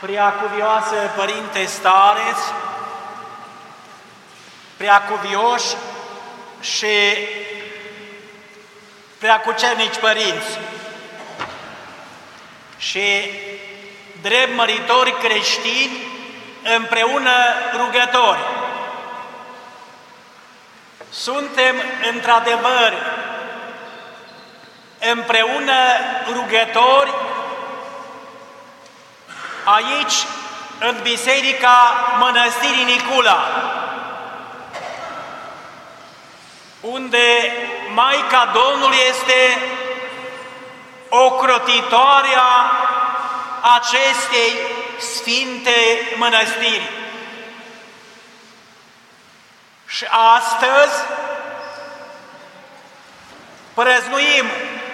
Preacuvioasă Părinte Stareț, preacuvioși și preacucernici părinți și drept măritori creștini împreună rugători. Suntem într-adevăr împreună rugători aici, în Biserica Mănăstirii Nicula, unde Maica Domnului este ocrotitoarea acestei sfinte mănăstiri. Și astăzi prăznuim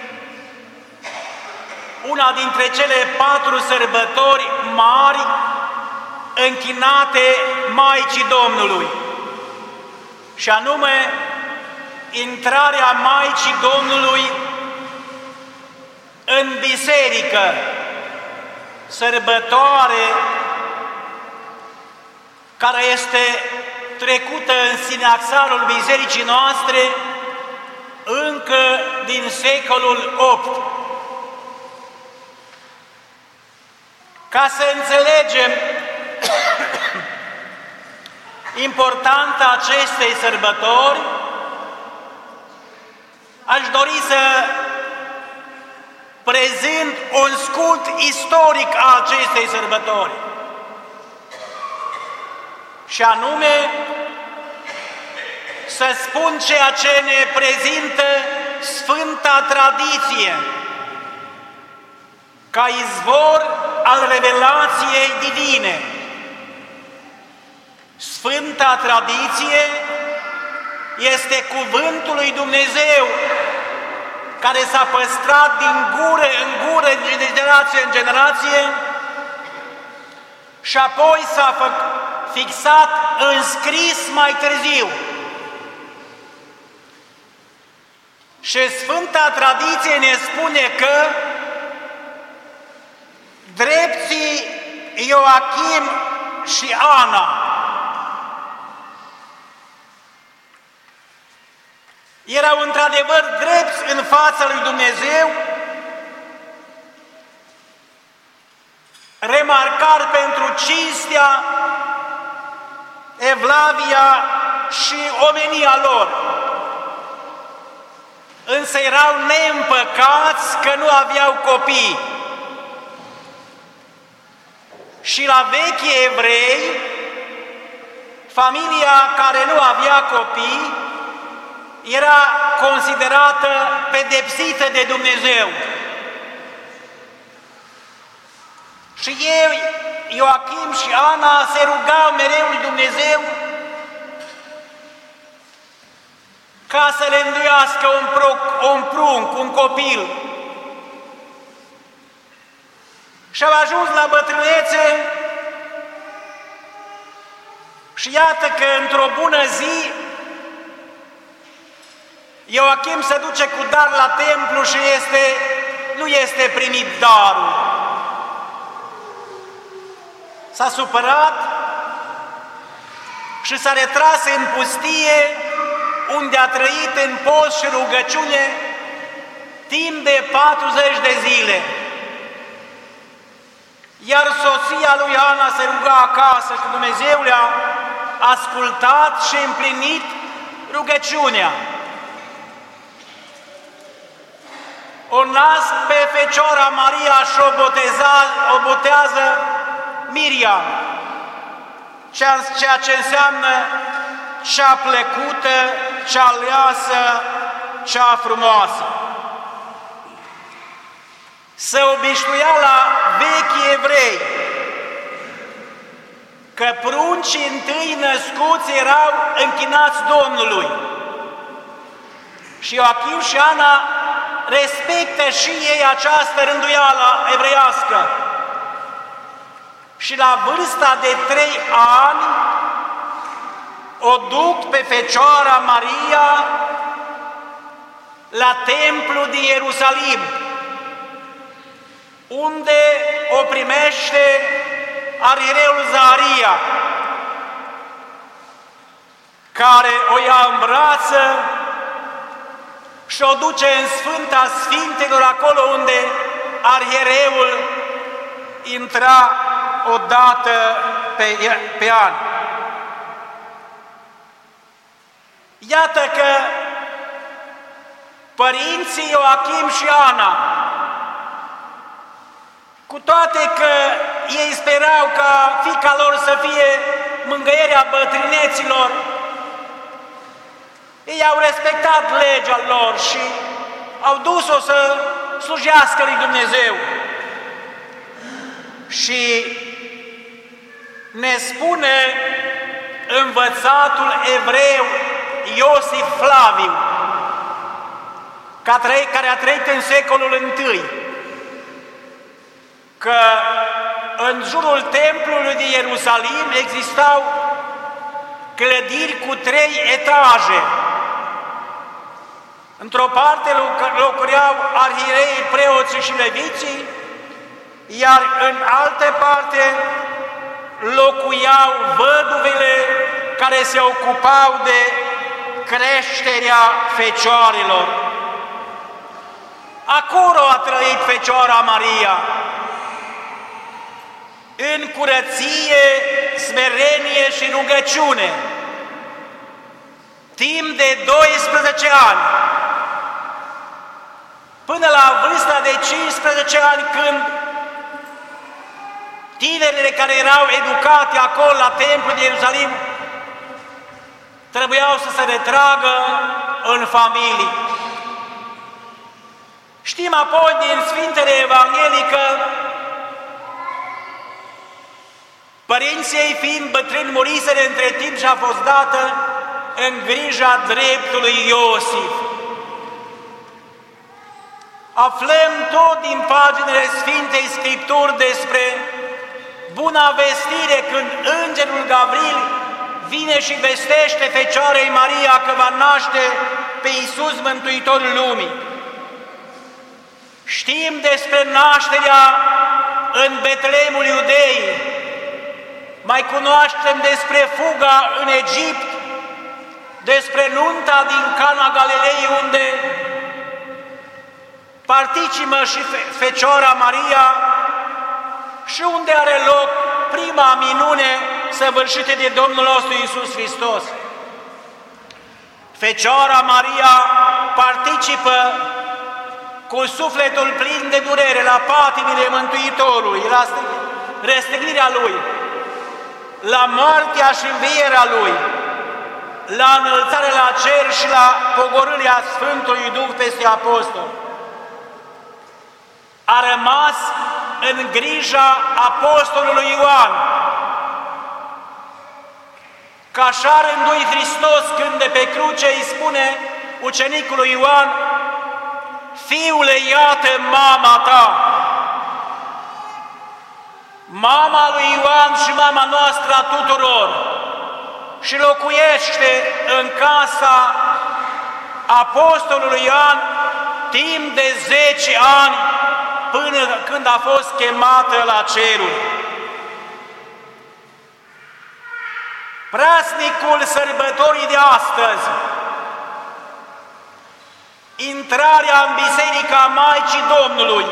una dintre cele 4 sărbători mari închinate Maicii Domnului, și anume intrarea Maicii Domnului în biserică, sărbătoare care este trecută în sinaxarul bisericii noastre încă din secolul VIII. Ca să înțelegem importanța acestei sărbători, aș dori să prezint un scurt istoric al acestei sărbători, și anume să spun ceea ce ne prezintă Sfânta Tradiție ca izvor al revelației divine. Sfânta Tradiție este Cuvântul lui Dumnezeu care s-a păstrat din gură în gură, din generație în generație, și apoi s-a fixat în scris mai târziu. Și Sfânta Tradiție ne spune că drepții Ioachim și Ana erau într-adevăr drepți în fața lui Dumnezeu, remarcar pentru cinstea, evlavia și omenia lor. Însă erau neîmpăcați că nu aveau copii. Și la vechii evrei, familia care nu avea copii era considerată pedepsită de Dumnezeu. Și ei, Ioachim și Ana, se rugau mereu lui Dumnezeu ca să le înduiască un prunc, un copil. Și au ajuns la bătrânețe și iată că într-o bună zi Ioachim se duce cu dar la templu și nu este primit darul. S-a supărat și s-a retras în pustie, unde a trăit în post și rugăciune timp de 40 de zile. Iar soția lui Ana se ruga acasă și Dumnezeu le-a ascultat și împlinit rugăciunea. O nasc pe Fecioara Maria și o botează Miriam, ceea ce înseamnă cea plăcută, cea aleasă, cea frumoasă. Se obișnuia la vechii evrei că pruncii întâi născuți erau închinați Domnului. Și Ioachim și Ana respectă și ei această rânduială evreiască. Și la vârsta de 3 ani o duc pe Fecioara Maria la templu din Ierusalim, unde o primește arhiereul Zaharia, care o ia în brață și o duce în Sfânta Sfintelor, acolo unde arhiereul intra o dată pe an. Iată că părinții Ioachim și Ana, cu toate că ei sperau ca fiica lor să fie mângâierea bătrâneților, ei au respectat legea lor și au dus-o să slujească lui Dumnezeu. Și ne spune învățatul evreu Iosif Flaviu, care a trăit în secolul I, că în jurul templului din Ierusalim existau clădiri cu 3 etaje. Într-o parte locuiau arhiereii, preoții și leviții, iar în altă parte locuiau văduvele care se ocupau de creșterea fecioarelor. Acolo a trăit Fecioara Maria, în curăție, smerenie și rugăciune, timp de 12 ani, până la vârsta de 15 ani, când tinerile care erau educate acolo la templul de Ierusalim trebuiau să se retragă în familii. Știm apoi din Sfintele Evanghelii că părinții ei, fiind bătrâni, muriseră între timp și a fost dată în grija dreptului Iosif. Aflăm tot din paginile Sfintei Scripturi despre buna vestire, când Îngerul Gavril vine și vestește Fecioarei Maria că va naște pe Iisus, Mântuitorul lumii. Știm despre nașterea în Betleemul Iudeii, mai cunoaștem despre fuga în Egipt, despre nunta din Cana Galilei, unde participă și Fecioara Maria și unde are loc prima minune săvârșită de Domnul nostru Iisus Hristos. Fecioara Maria participă cu sufletul plin de durere la patimile Mântuitorului, la răstignirea Lui, la moartea și învierea Lui, la înălțarea la cer și la pogorârea Sfântului Duh peste apostol. A rămas în grija apostolului Ioan, că așa rândui Hristos când de pe cruce îi spune ucenicului Ioan: Fiule, iată mama ta! Mama lui Ioan și mama noastră a tuturor, și locuiește în casa apostolului Ioan timp de 10 ani, până când a fost chemată la ceruri. Praznicul sărbătorii de astăzi, intrarea în Biserica Maicii Domnului,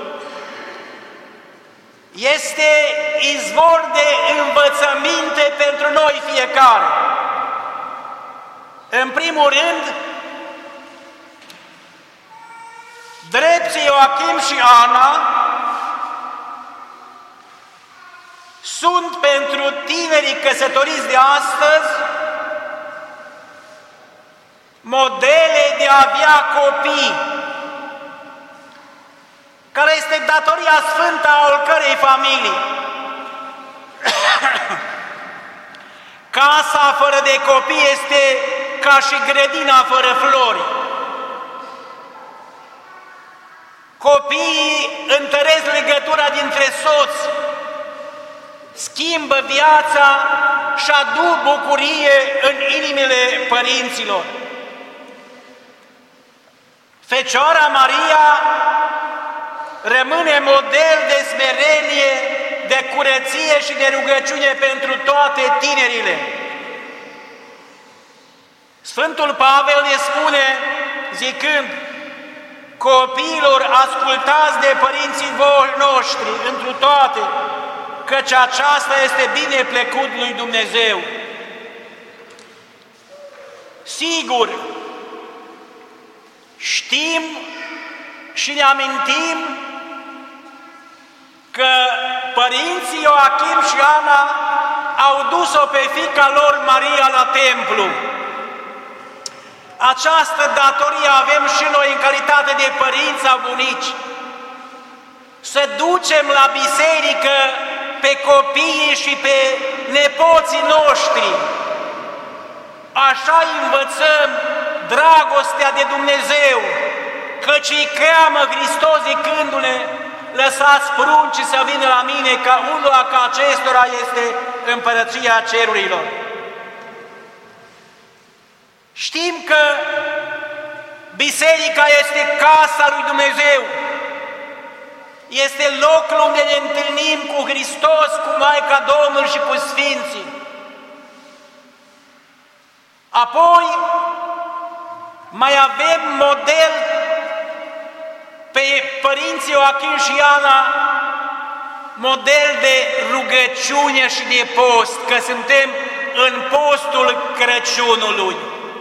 este izvor de învățăminte pentru noi fiecare. În primul rând, drepții Ioachim și Ana sunt pentru tinerii căsătoriți de astăzi modele de a avea copii, care este datoria sfântă a oricărei familii. Casa fără de copii este ca și grădina fără flori. Copiii întăresc legătura dintre soți, schimbă viața și aduc bucurie în inimile părinților. Fecioara Maria rămâne model de smerenie, de curăție și de rugăciune pentru toate tinerile. Sfântul Pavel ne spune, zicând, copiilor, ascultați de părinții noștri întru toate, căci aceasta este bine plăcut lui Dumnezeu. Sigur, știm și ne amintim că părinții Ioachim și Ana au dus-o pe fiica lor Maria la templu. Această datorie avem și noi în calitate de părinți sau bunici, să ducem la biserică pe copiii și pe nepoții noștri. Așa învățăm dragostea de Dumnezeu, căci îi cheamă Hristos zicându-le, lăsați pruncii să vină la mine, ca unul ca acestora este împărăția cerurilor. Știm că biserica este casa lui Dumnezeu, este locul unde ne întâlnim cu Hristos, cu Maica Domnului și cu Sfinții. Apoi mai avem model pe părinții Ioachim și Ana, model de rugăciune și de post, că suntem în postul Crăciunului.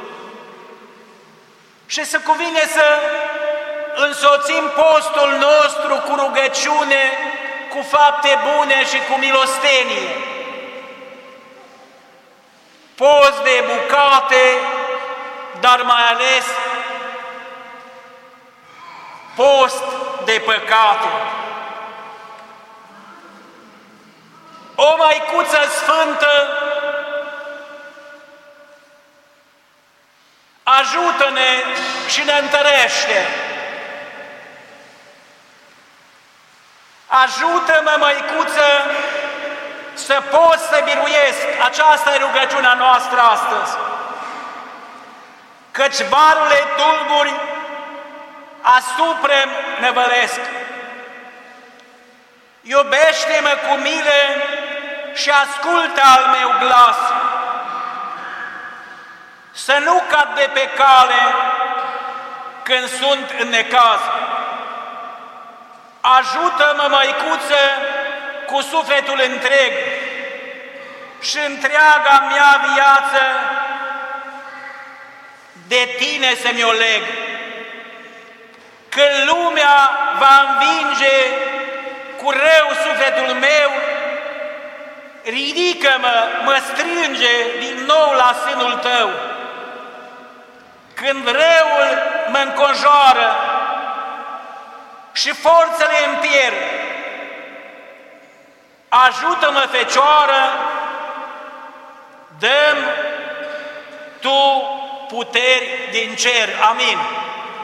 Și se cuvine să însoțim postul nostru cu rugăciune, cu fapte bune și cu milostenie. Post de bucate, dar mai ales post de păcate. O Maicuță Sfântă, ajută-ne și ne întărește. Ajută-mă, Măicuță, să pot să biruiesc. Aceasta e rugăciunea noastră astăzi. Căci valurile tulburi asupra-mi năvălesc. Iubește-mă cu milă și ascultă al meu glas. Să nu cad de pe cale când sunt în necaz. Ajută-mă, Măicuță, cu sufletul întreg și întreaga mea viață de Tine să-mi o leg. Când lumea va învinge cu rău sufletul meu, ridică-mă, mă strânge din nou la sânul Tău. Când răul mă înconjoară și forțele îmi pierd, ajută-mă, Fecioară, dă-mi Tu puteri din cer. Amin.